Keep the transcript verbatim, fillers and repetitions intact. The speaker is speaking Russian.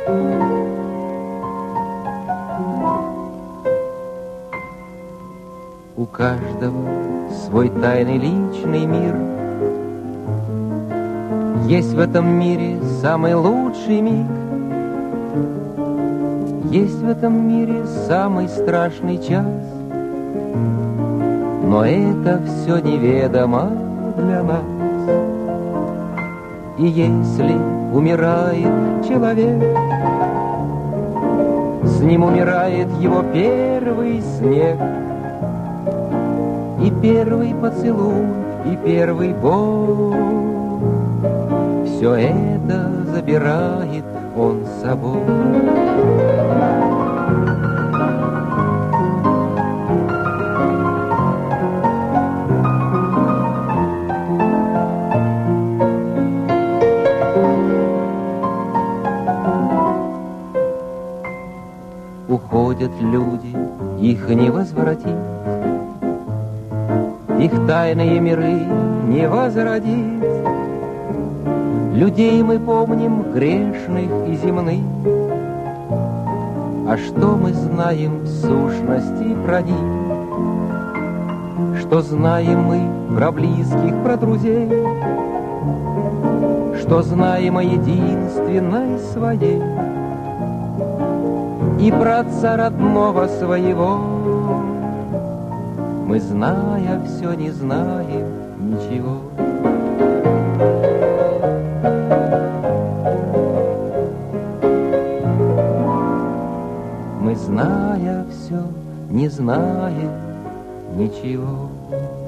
У каждого свой тайный личный мир. Есть в этом мире самый лучший миг. Есть в этом мире самый страшный час. Но это все неведомо для нас. И если умирает человек, с ним умирает его первый снег. И первый поцелуй, и первый бой. Все это забирает он с собой. Уходят люди, их не возвратить. Их тайные миры не возродить. Людей мы помним грешных и земных. А что мы знаем в сущности про них? Что знаем мы про близких, про друзей? Что знаем о единственной своей? И про отца родного своего мы, зная все, не знаем ничего. Мы, зная все, не знаем ничего.